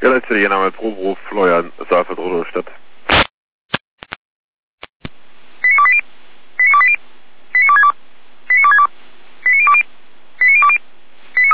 Ja, letzte Name Proberuf, Florian, Saalfeld, Rostock Stadt.